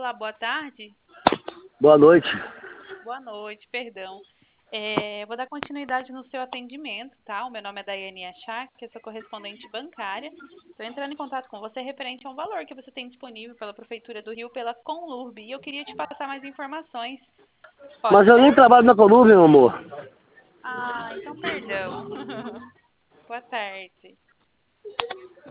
Olá, boa tarde. Boa noite. Boa noite, perdão. Vou dar continuidade no seu atendimento, tá? O meu nome é Daiane Achá, que eu sou correspondente bancária. Estou entrando em contato com você referente a um valor que você tem disponível pela Prefeitura do Rio, pela Conlurb, e eu queria te passar mais informações. Pode Mas eu nem ser? trabalho na Colômbia, meu amor. Ah, então perdão. Boa tarde.